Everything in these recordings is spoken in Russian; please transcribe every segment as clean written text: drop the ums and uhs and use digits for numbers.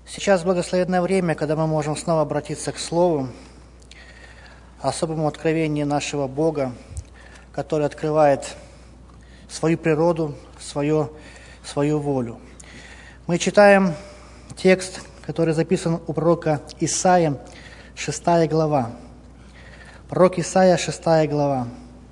Сейчас благословенное время, когда мы можем снова обратиться к Слову, особому откровению нашего Бога, который открывает свою природу, свою волю. Мы читаем текст, который записан у пророка Исаия, 6 глава. Пророк Исаия, 6 глава.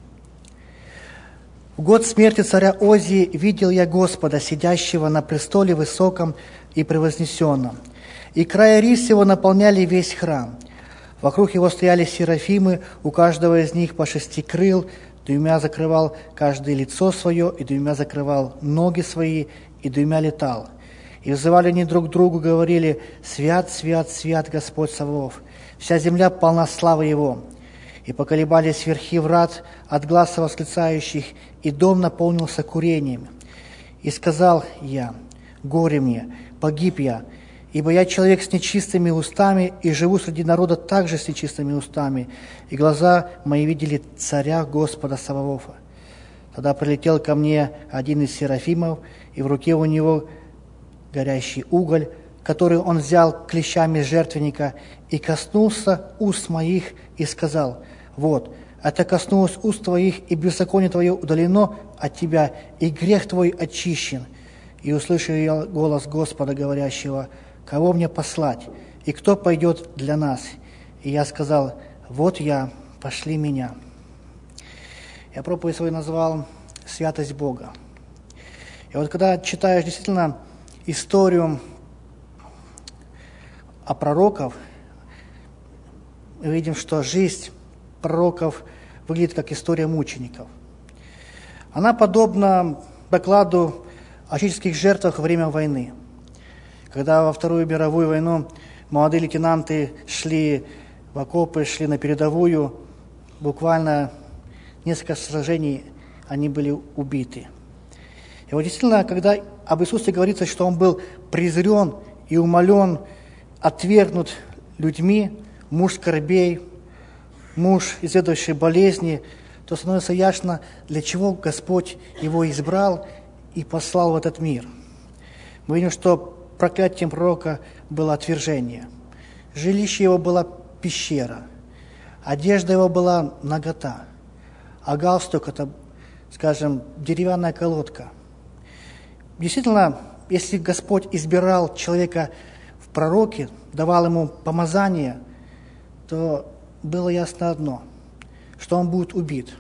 «В год смерти царя Озии видел я Господа, сидящего на престоле высоком и превознесенном, и края рис его наполняли весь храм. Вокруг его стояли серафимы, у каждого из них по 6 крыл, 2 закрывал каждое лицо свое, и 2 закрывал ноги свои, и 2 летал. И взывали они друг к другу, говорили: «Свят, свят, свят Господь Саваоф, вся земля полна славы Его». И поколебались верхи врат от гласа восклицающих, и дом наполнился курением. И сказал я: горе мне, погиб я, ибо я человек с нечистыми устами, и живу среди народа также с нечистыми устами, и глаза мои видели царя Господа Саваофа. Тогда прилетел ко мне один из серафимов, и в руке у него горящий уголь, который он взял клещами жертвенника, и коснулся уст моих, и сказал: вот, это коснулось уст твоих, и беззаконие твое удалено от тебя, и грех твой очищен. И услышал я голос Господа, говорящего: кого мне послать, и кто пойдет для нас? И я сказал: вот я, пошли меня». Я проповедь свою назвал «Святость Бога». И вот когда читаешь действительно историю о пророках, мы видим, что жизнь пророков выглядит как история мучеников. Она подобна докладу о человеческих жертвах во время войны. Когда во Вторую мировую войну молодые лейтенанты шли в окопы, шли на передовую, буквально несколько сражений они были убиты. И вот действительно, когда об Иисусе говорится, что Он был презрен и умолен, отвергнут людьми, муж скорбей, муж, изведавший болезни, то становится ясно, для чего Господь Его избрал и послал в этот мир. Мы видим, что проклятием пророка было отвержение. Жилище его была пещера, одежда его была нагота, а галстук – это, скажем, деревянная колодка. Действительно, если Господь избирал человека в пророке, давал ему помазание, то было ясно одно, что он будет убит.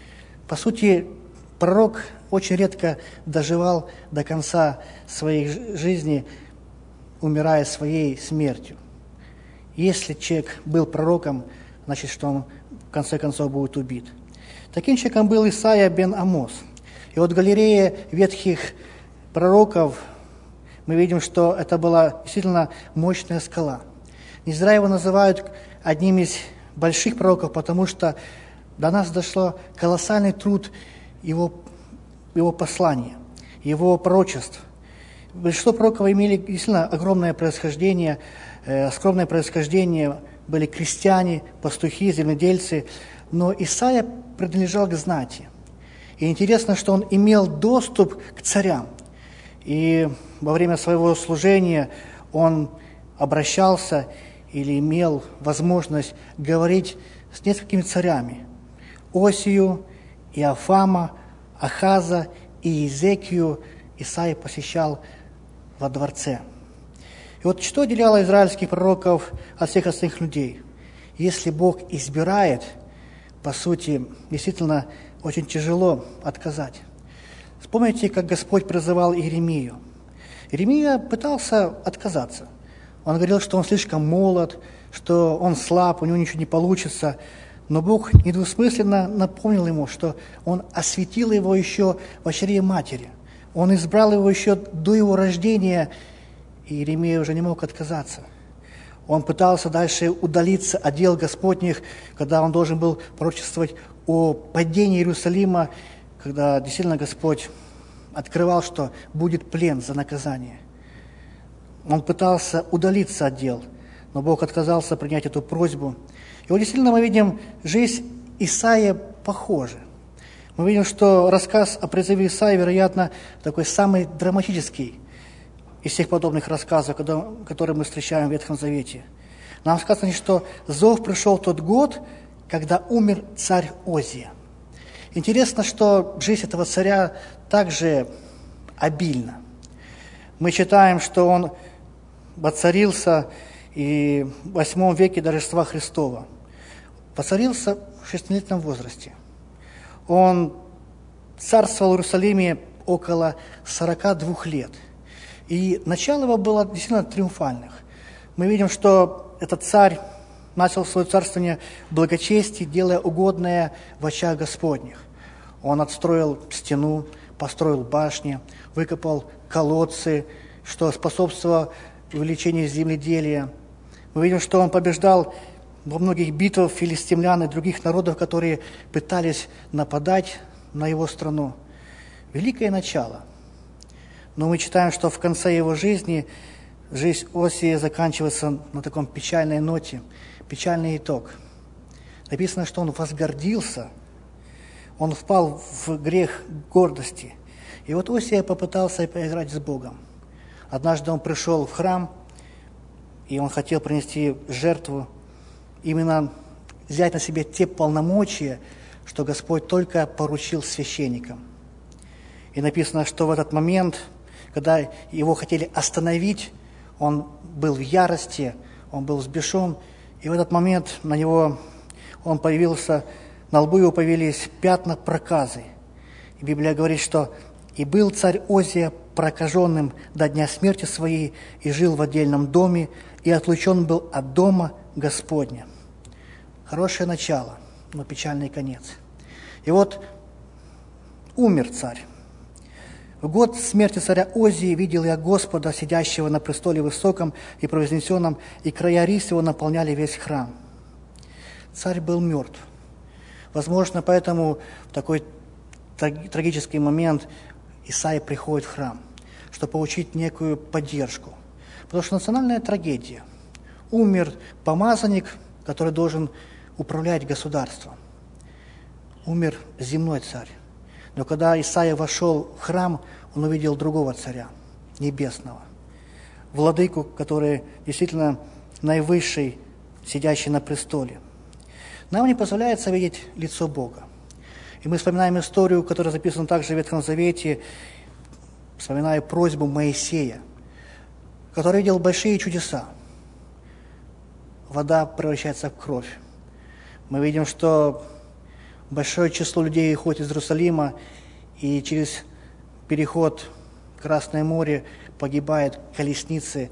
По сути, пророк очень редко доживал до конца своей жизни, умирая своей смертью. Если человек был пророком, значит, что он в конце концов будет убит. Таким человеком был Исаия бен Амос. И вот в галерее ветхих пророков мы видим, что это была действительно мощная скала. Не зря его называют одним из больших пророков, потому что до нас дошло колоссальный труд его послания, его пророчеств. Большинство пророков имели действительно огромное происхождение, скромное происхождение, были крестьяне, пастухи, земледельцы, но Исаия принадлежал к знати. И интересно, что он имел доступ к царям. И во время своего служения он обращался или имел возможность говорить с несколькими царями: Осию, Иофама, Ахаза и Иезекию Исаия посещал во дворце. И вот что отделяло израильских пророков от всех остальных людей? Если Бог избирает, по сути, действительно очень тяжело отказать. Вспомните, как Господь призывал Иеремию. Иеремия пытался отказаться. Он говорил, что он слишком молод, что он слаб, у него ничего не получится. Но Бог недвусмысленно напомнил ему, что Он осветил его еще в чреве матери. Он избрал его еще до его рождения, и Иеремия уже не мог отказаться. Он пытался дальше удалиться от дел Господних, когда он должен был пророчествовать о падении Иерусалима, когда действительно Господь открывал, что будет плен за наказание. Он пытался удалиться от дел, но Бог отказался принять эту просьбу. И вот действительно мы видим, жизнь Исаия похожа. Мы видим, что рассказ о призыве Исаии, вероятно, такой самый драматический из всех подобных рассказов, которые мы встречаем в Ветхом Завете. Нам сказано, что зов пришел в тот год, когда умер царь Озия. Интересно, что жизнь этого царя также обильна. Мы читаем, что он воцарился и в 8 веке до Рождества Христова. Воцарился в 16-летнем возрасте. Он царствовал в Иерусалиме около 42 лет. И начало его было действительно триумфальных. Мы видим, что этот царь начал свое царствование в благочестии, делая угодное в очах Господних. Он отстроил стену, построил башни, выкопал колодцы, что способствовало увеличению земледелия. Мы видим, что он побеждал во многих битвах филистимлян и других народов, которые пытались нападать на его страну. Великое начало. Но мы читаем, что в конце его жизни жизнь Осии заканчивается на таком печальной ноте, печальный итог. Написано, что он возгордился, он впал в грех гордости. И вот Осия попытался поиграть с Богом. Однажды он пришел в храм, и он хотел принести жертву, именно взять на себе те полномочия, что Господь только поручил священникам. И написано, что в этот момент, когда его хотели остановить, он был в ярости, он был взбешен, и в этот момент на него он появился, на лбу его появились пятна проказы. И Библия говорит, что «И был царь Озия прокаженным до дня смерти своей, и жил в отдельном доме, и отлучен был от дома Господня». Хорошее начало, но печальный конец. И вот умер царь. В год смерти царя Озии видел я Господа, сидящего на престоле высоком и провознесенном, и края рис его наполняли весь храм. Царь был мертв. Возможно, поэтому в такой трагический момент Исаия приходит в храм, чтобы получить некую поддержку. Потому что национальная трагедия. Умер помазанник, который должен управлять государством. Умер земной царь. Но когда Исаия вошел в храм, он увидел другого царя, небесного. Владыку, который действительно наивысший, сидящий на престоле. Нам не позволяется видеть лицо Бога. И мы вспоминаем историю, которая записана также в Ветхом Завете, вспоминая просьбу Моисея, который видел большие чудеса. Вода превращается в кровь. Мы видим, что большое число людей уходит из Иерусалима, и через переход в Красное море погибают колесницы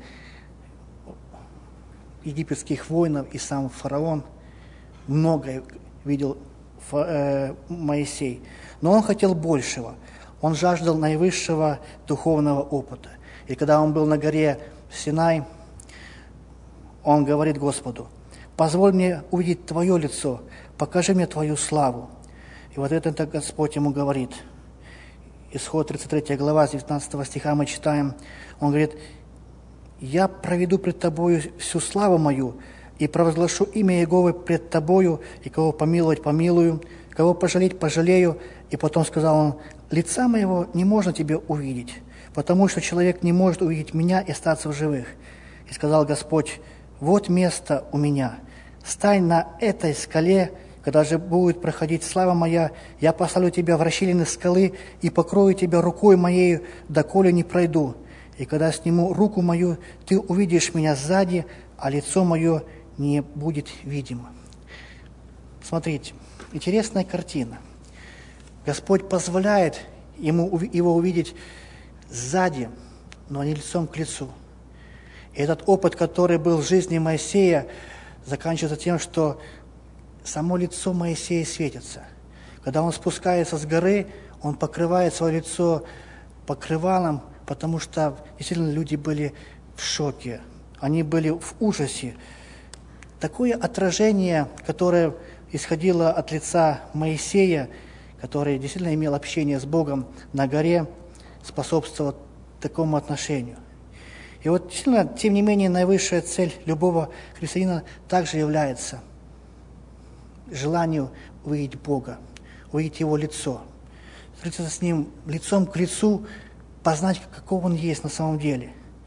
египетских воинов и сам фараон. Многое видел Моисей. Но он хотел большего. Он жаждал наивысшего духовного опыта. И когда он был на горе Синай, он говорит Господу: «Позволь мне увидеть Твое лицо, покажи мне Твою славу». И вот это Господь ему говорит. Исход 33 глава, с 19 стиха мы читаем. Он говорит: «Я проведу пред Тобою всю славу мою, и провозглашу имя Иеговы пред Тобою, и кого помиловать помилую, кого пожалеть пожалею». И потом сказал он: «Лица моего не можно тебе увидеть, потому что человек не может увидеть меня и остаться в живых». И сказал Господь: «Вот место у меня, стань на этой скале, когда же будет проходить слава моя, я поставлю тебя в расщелины скалы и покрою тебя рукой моею, доколе не пройду. И когда сниму руку мою, ты увидишь меня сзади, а лицо мое не будет видимо». Смотрите, интересная картина. Господь позволяет его увидеть сзади, но не лицом к лицу. И этот опыт, который был в жизни Моисея, заканчивается тем, что само лицо Моисея светится. Когда он спускается с горы, он покрывает свое лицо покрывалом, потому что действительно люди были в шоке, они были в ужасе. Такое отражение, которое исходило от лица Моисея, который действительно имел общение с Богом на горе, способствовало такому отношению. И вот действительно, тем не менее, наивысшая цель любого христианина также является желанию увидеть Бога, увидеть Его лицо, встретиться с Ним лицом к лицу, познать, каков Он есть на самом деле.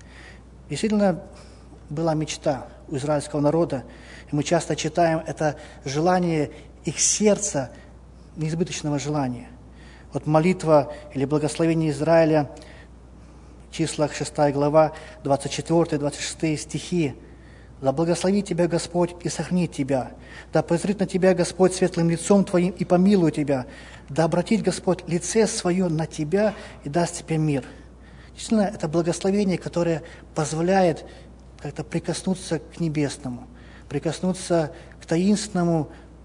Действительно, была мечта у израильского народа, и мы часто читаем это желание их сердца, неизбыточного желания. Вот молитва или благословение Израиля, в числах 6 глава, 24-26 стихи. «Да благословит тебя Господь и сохранит тебя, да презрит на тебя Господь светлым лицом твоим и помилует тебя, да обратит Господь лице свое на тебя и даст тебе мир». Действительно, это благословение, которое позволяет как-то прикоснуться к небесному, прикоснуться к таинственному,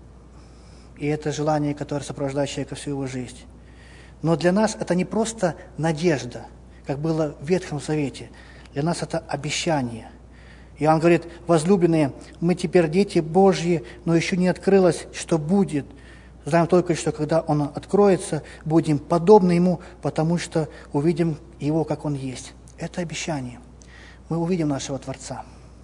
и это желание, которое сопровождает человека всю его жизнь. Но для нас это не просто надежда, как было в Ветхом Завете. Для нас это обещание. Иоанн говорит: возлюбленные, мы теперь дети Божьи, но еще не открылось, что будет. Знаем только, что когда Он откроется, будем подобны Ему, потому что увидим Его, как Он есть. Это обещание. Мы увидим нашего Творца.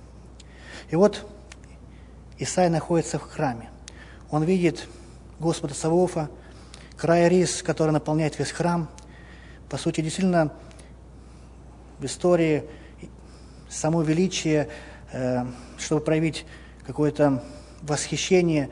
И вот Исаия находится в храме. Он видит Господа Саваофа, края рис, который наполняет весь храм. По сути, действительно, в истории само величие, чтобы проявить какое-то восхищение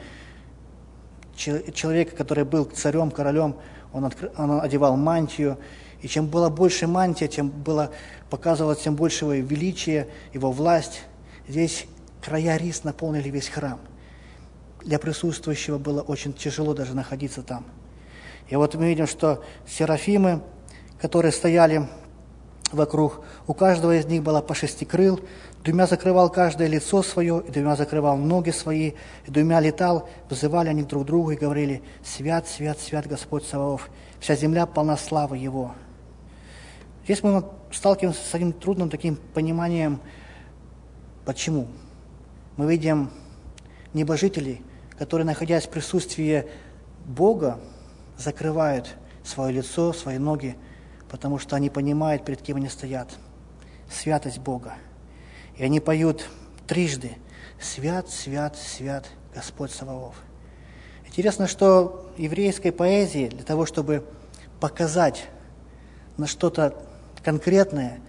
человека, который был царем, королем, он одевал мантию, и чем была больше мантия, тем было показывалось тем большего величия, его власть. Здесь края рис наполнили весь храм. Для присутствующего было очень тяжело даже находиться там. И вот мы видим, что серафимы, которые стояли вокруг, у каждого из них было по 6 крыл, 2 закрывал каждое лицо свое, и 2 закрывал ноги свои, и 2 летал, взывали они друг другу и говорили: «Свят, свят, свят Господь Саваоф, вся земля полна славы Его». Здесь мы сталкиваемся с одним трудным таким пониманием, почему. Мы видим небожителей, которые, находясь в присутствии Бога, закрывают свое лицо, свои ноги, потому что они понимают, перед кем они стоят. Святость Бога. И они поют трижды: «Свят, свят, свят Господь Саваоф». Интересно, что еврейской поэзии для того, чтобы показать на что-то конкретное,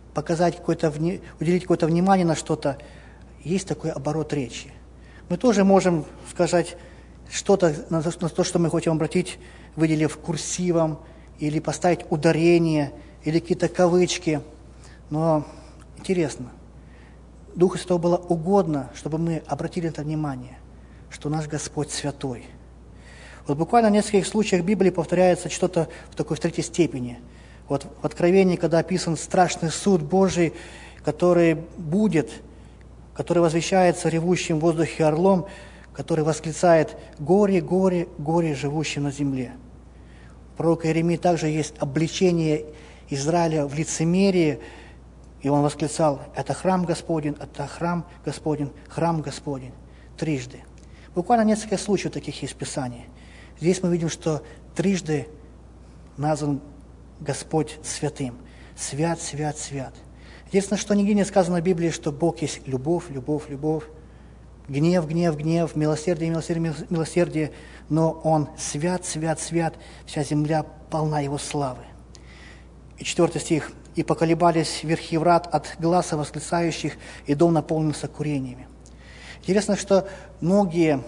уделить какое-то внимание на что-то, есть такой оборот речи. Мы тоже можем сказать что-то на то, что мы хотим обратить, выделив курсивом, или поставить ударение, или какие-то кавычки. Но интересно, Духу Святого было угодно, чтобы мы обратили это внимание, что наш Господь святой. Вот буквально в нескольких случаях Библии повторяется что-то в такой в третьей степени. Вот в Откровении, когда описан страшный суд Божий, который будет, который возвещается ревущим в воздухе орлом, который восклицает: «Горе, горе, горе живущим на земле». У пророка Иеремии также есть обличение Израиля в лицемерии, и он восклицал: «Это храм Господень, это храм Господень, храм Господень». Трижды. Буквально несколько случаев таких есть в Писании. Здесь мы видим, что трижды назван Господь святым. Свят, свят, свят. Единственное, что нигде не сказано в Библии, что Бог есть любовь, любовь, любовь, гнев, гнев, гнев, милосердие, милосердие, милосердие, но Он свят, свят, свят, вся земля полна Его славы. И 4 стих. «И поколебались верхи врат от гласа восклицающих, и дом наполнился курениями». Интересно, что многие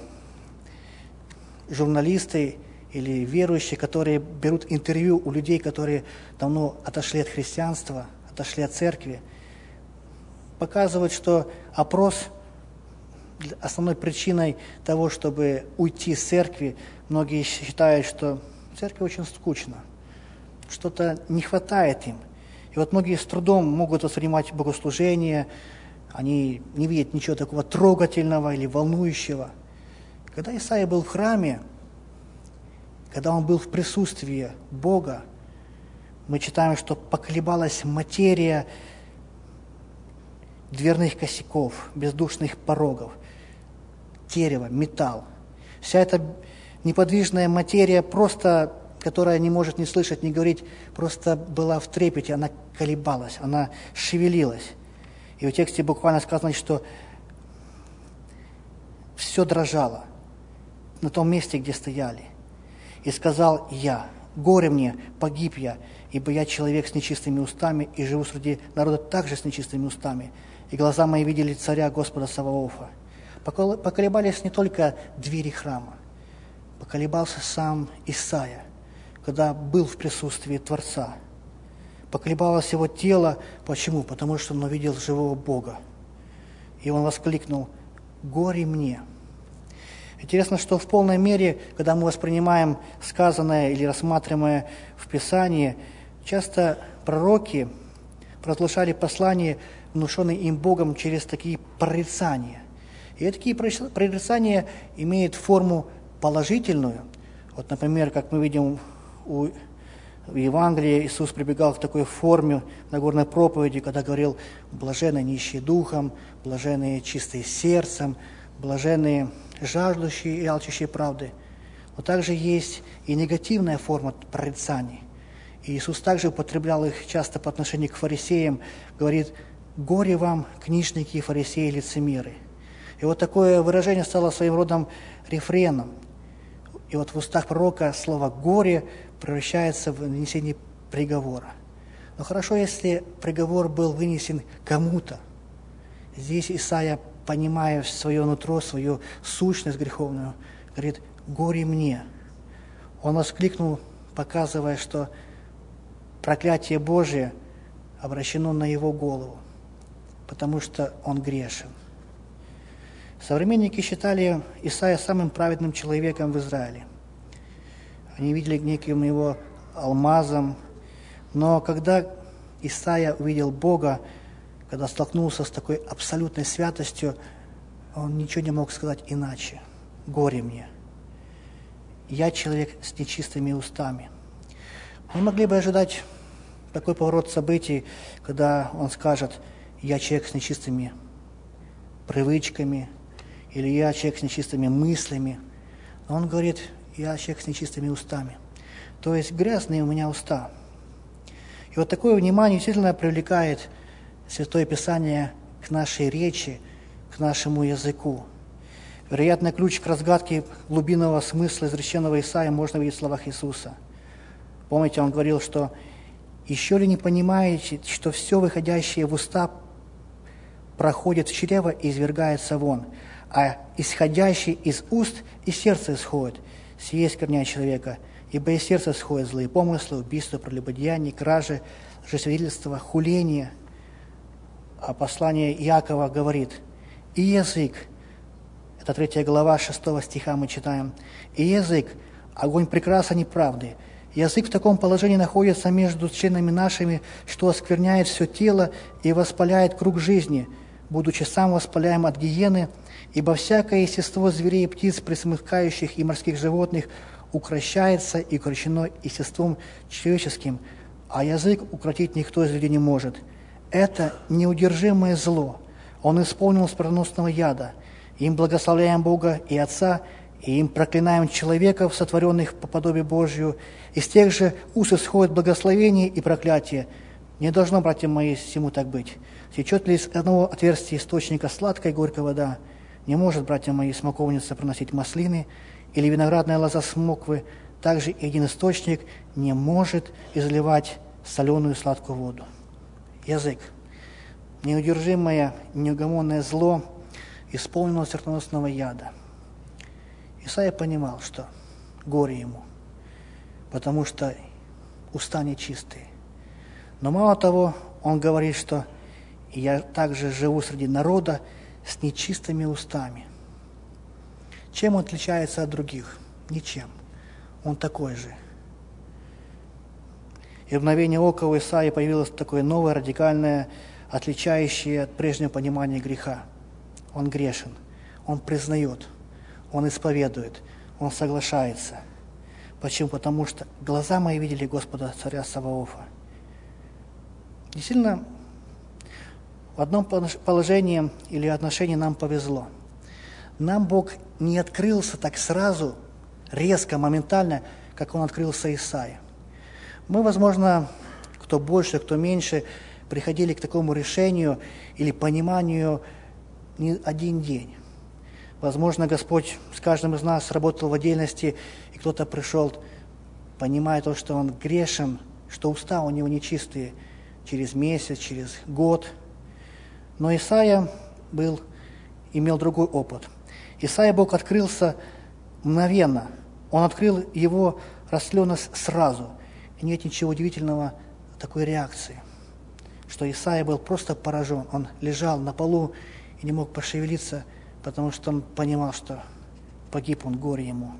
журналисты или верующие, которые берут интервью у людей, которые давно отошли от христианства, отошли от церкви, показывают, что опрос основной причиной того, чтобы уйти с церкви, многие считают, что церковь очень скучна, что-то не хватает им. И вот многие с трудом могут воспринимать богослужение, они не видят ничего такого трогательного или волнующего. Когда Исаия был в храме, когда он был в присутствии Бога, мы читаем, что поколебалась материя дверных косяков, бездушных порогов, дерево, металл. Вся эта неподвижная материя, просто, которая не может ни слышать, ни говорить, просто была в трепете, она колебалась, она шевелилась. И в тексте буквально сказано, что все дрожало на том месте, где стояли. И сказал я, горе мне, погиб я, ибо я человек с нечистыми устами и живу среди народа также с нечистыми устами. И глаза мои видели царя Господа Саваофа. Поколебались не только двери храма, поколебался сам Исаия, когда был в присутствии Творца. Поколебалось его тело. Почему? Потому что он увидел живого Бога. И он воскликнул: «Горе мне!» Интересно, что в полной мере, когда мы воспринимаем сказанное или рассматриваемое в Писании, часто пророки разглашали послания, внушенные им Богом, через такие прорицания. И такие прорицания имеют форму положительную. Вот, например, как мы видим в Евангелии, Иисус прибегал к такой форме на Нагорной проповеди, когда говорил: «Блаженные нищие духом, блаженные чистые сердцем, блаженные жаждущие и алчущие правды». Но также есть и негативная форма прорицаний. И Иисус также употреблял их часто по отношению к фарисеям, говорит: «Горе вам, книжники и фарисеи, лицемеры». И вот такое выражение стало своим родом рефреном. И вот в устах пророка слово «горе» превращается в вынесение приговора. Но хорошо, если приговор был вынесен кому-то. Здесь Исаия, понимая свое нутро, свою сущность греховную, говорит: «Горе мне». Он воскликнул, показывая, что проклятие Божие обращено на его голову, потому что он грешен. Современники считали Исаия самым праведным человеком в Израиле. Они видели неким его алмазом. Но когда Исаия увидел Бога, когда столкнулся с такой абсолютной святостью, он ничего не мог сказать иначе. «Горе мне! Я человек с нечистыми устами». Мы могли бы ожидать такой поворот событий, когда он скажет: «Я человек с нечистыми привычками», или «Я человек с нечистыми мыслями». Но он говорит: «Я человек с нечистыми устами». То есть грязные у меня уста. И вот такое внимание действительно привлекает Святое Писание к нашей речи, к нашему языку. Вероятно, ключ к разгадке глубинного смысла изреченного Исаии можно видеть в словах Иисуса. Помните, он говорил, что «еще ли не понимаете, что все выходящее в уста проходит в чрево и извергается вон, а исходящий из уст из сердца исходит, сие скверняет человека, ибо из сердца исходят злые помыслы, убийства, прелюбодеяния, кражи, лжесвидетельства, хуления». А послание Иакова говорит: «И язык», это 3 глава, 6 стиха мы читаем, «И язык, огонь прекраса неправды. Язык в таком положении находится между членами нашими, что оскверняет все тело и воспаляет круг жизни, будучи сам воспаляем от гиены, ибо всякое естество зверей и птиц, пресмыкающих и морских животных, укрощается и укрощено естеством человеческим, а язык укротить никто из людей не может. Это неудержимое зло. Он исполнил смертоносного яда. Им благословляем Бога и Отца, и им проклинаем человеков, сотворенных по подобию Божию. Из тех же уст исходит благословение и проклятие. Не должно, братья мои, всему так быть. Течет ли из одного отверстия источника сладкая и горькая вода? Не может, братья мои, смоковница приносить маслины, или виноградная лоза смоквы. Также и один источник не может изливать соленую и сладкую воду. Язык. Неудержимое, неугомонное зло исполнено смертоносного яда. Исаия понимал, что горе ему, потому что уста нечистые. Но мало того, он говорит, что я также живу среди народа с нечистыми устами. Чем он отличается от других? Ничем. Он такой же. И в мгновение ока у Исаии появилось такое новое, радикальное, отличающее от прежнего понимания греха. Он грешен, он признает, он исповедует, он соглашается. Почему? Потому что глаза мои видели Господа, царя Саваофа. Действительно, в одном положении или отношении нам повезло. Нам Бог не открылся так сразу, резко, моментально, как Он открылся Исаии. Мы, возможно, кто больше, кто меньше, приходили к такому решению или пониманию не один день. Возможно, Господь с каждым из нас работал в отдельности, и кто-то пришел понимая то, что он грешен, что уста у него нечистые через месяц, через год. Но Исаия имел другой опыт. Исаия Бог открылся мгновенно. Он открыл его растленность сразу. И нет ничего удивительного в такой реакции, что Исаия был просто поражен. Он лежал на полу и не мог пошевелиться, потому что он понимал, что погиб он, горе ему.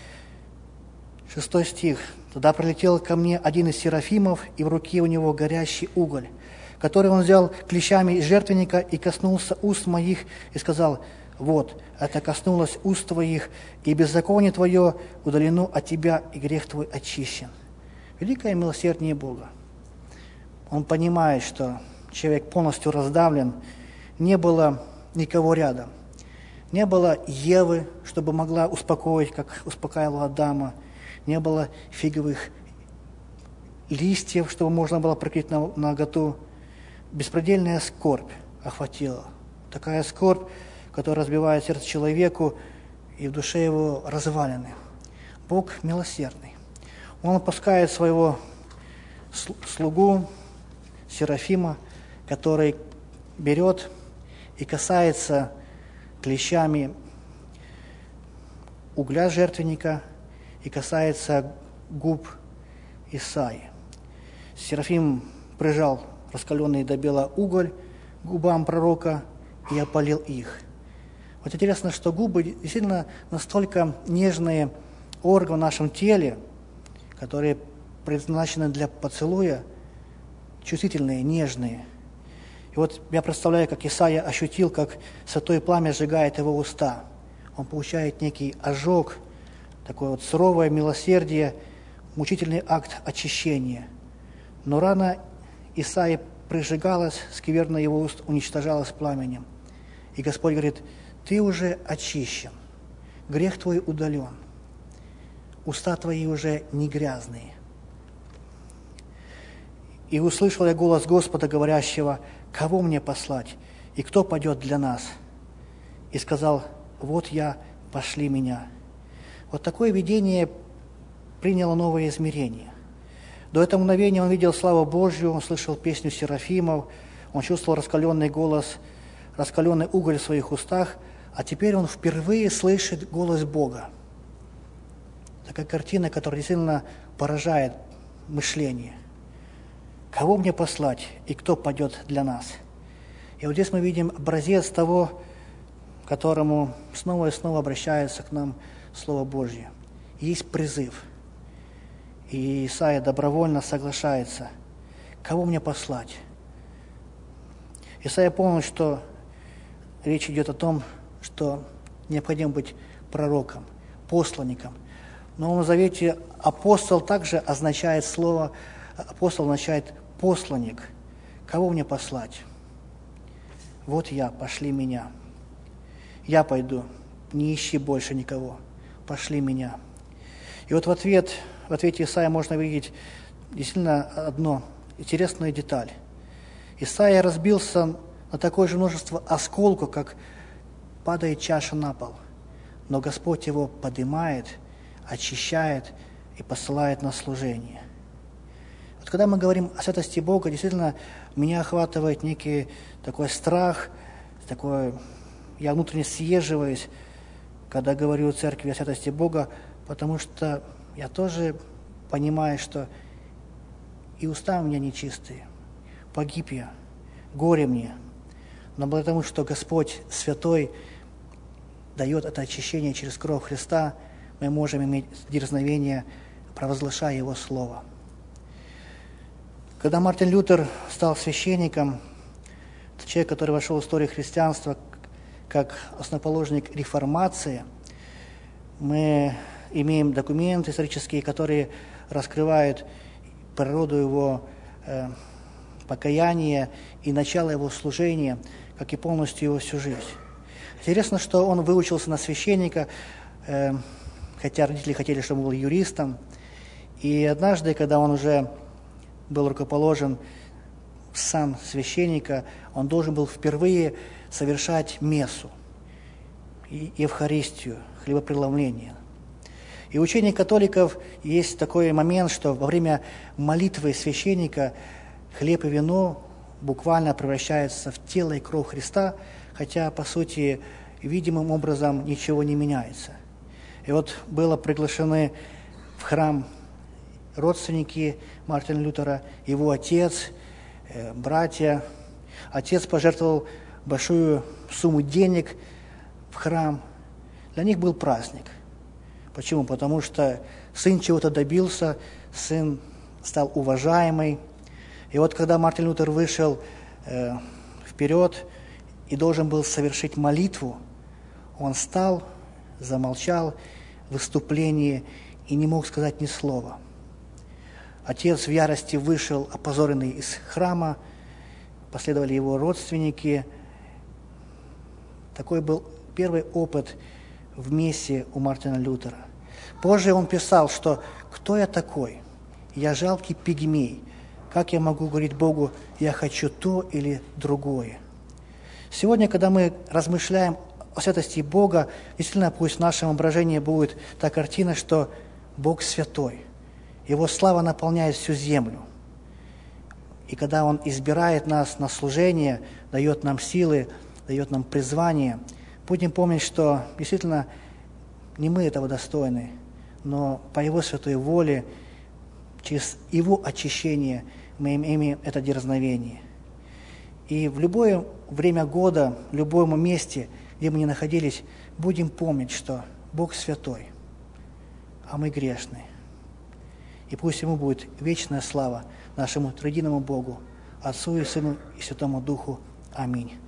6 стих. «Тогда прилетел ко мне один из серафимов, и в руке у него горящий уголь, который он взял клещами из жертвенника и коснулся уст моих, и сказал: вот, это коснулось уст твоих, и беззаконие твое удалено от тебя, и грех твой очищен». Великое милосердие Бога. Он понимает, что человек полностью раздавлен, не было никого рядом. Не было Евы, чтобы могла успокоить, как успокаивала Адама. Не было фиговых листьев, чтобы можно было прикрыть наготу. Беспредельная скорбь охватила. Такая скорбь, которая разбивает сердце человеку, и в душе его развалины. Бог милосердный. Он отпускает своего слугу Серафима, который берет и касается клещами угля жертвенника и касается губ Исаии. Серафим прижал раскаленный до бела уголь к губам пророка и опалил их. Вот интересно, что губы действительно настолько нежные органы в нашем теле, которые предназначены для поцелуя, чувствительные, нежные. И вот я представляю, как Исаия ощутил, как святое пламя сжигает его уста. Он получает некий ожог, такое вот суровое милосердие, мучительный акт очищения. Но рана Исаии прижигалась, скверно его уст уничтожалась пламенем. И Господь говорит: ты уже очищен, грех твой удален, уста твои уже не грязные. И услышал я голос Господа, говорящего: кого мне послать, и кто пойдет для нас? И сказал: вот я, пошли меня. Вот такое видение приняло новое измерение. До этого мгновения он видел славу Божью, он слышал песню серафимов, он чувствовал раскаленный голос, раскаленный уголь в своих устах, а теперь он впервые слышит голос Бога. Такая картина, которая действительно поражает мышление. Кого мне послать, и кто пойдет для нас? И вот здесь мы видим образец того, к которому снова и снова обращается к нам Слово Божье. Есть призыв. И Исаия добровольно соглашается. Кого мне послать? Исаия помнит, что речь идет о том, что необходимо быть пророком, посланником. Но в Новом Завете апостол также означает слово, апостол означает посланник. Кого мне послать? Вот я, пошли меня. Я пойду, не ищи больше никого, пошли меня. И вот в ответе Исаия можно видеть действительно одну интересную деталь. Исаия разбился на такое же множество осколков, как падает чаша на пол. Но Господь его поднимает, очищает и посылает на служение. Вот когда мы говорим о святости Бога, действительно меня охватывает некий такой страх, я внутренне съеживаюсь, когда говорю о церкви, о святости Бога, потому что я тоже понимаю, что и уста у меня нечистые, погиб я, горе мне. Но благодаря тому, что Господь святой дает это очищение через кровь Христа, мы можем иметь дерзновение, провозглашая Его Слово. Когда Мартин Лютер стал священником, это человек, который вошел в историю христианства как основоположник реформации, мы имеем документы исторические, которые раскрывают природу его покаяния и начало его служения, как и полностью его всю жизнь. Интересно, что он выучился на священника, хотя родители хотели, чтобы он был юристом. И однажды, когда он уже был рукоположен в сан священника, он должен был впервые совершать мессу, Евхаристию, хлебопреломление. И у учения католиков есть такой момент, что во время молитвы священника хлеб и вино буквально превращаются в тело и кровь Христа, хотя, по сути, видимым образом ничего не меняется. И вот было приглашены в храм родственники Мартина Лютера, его отец, братья. Отец пожертвовал большую сумму денег в храм. Для них был праздник. Почему? Потому что сын чего-то добился, сын стал уважаемый. И вот когда Мартин Лютер вышел вперед и должен был совершить молитву, он встал, замолчал в выступлении и не мог сказать ни слова. Отец в ярости вышел, опозоренный из храма, последовали его родственники. Такой был первый опыт в мессе у Мартина Лютера. Позже он писал, что «кто я такой? Я жалкий пигмей. Как я могу говорить Богу, я хочу то или другое?» Сегодня, когда мы размышляем о святости Бога, действительно, пусть в нашем воображении будет та картина, что Бог святой. Его слава наполняет всю землю. И когда Он избирает нас на служение, дает нам силы, дает нам призвание, будем помнить, что действительно не мы этого достойны, но по Его святой воле, через Его очищение мы имеем это дерзновение. И в любое время года, в любом месте, где мы ни находились, будем помнить, что Бог святой, а мы грешны. И пусть Ему будет вечная слава, нашему троединому Богу, Отцу и Сыну и Святому Духу. Аминь.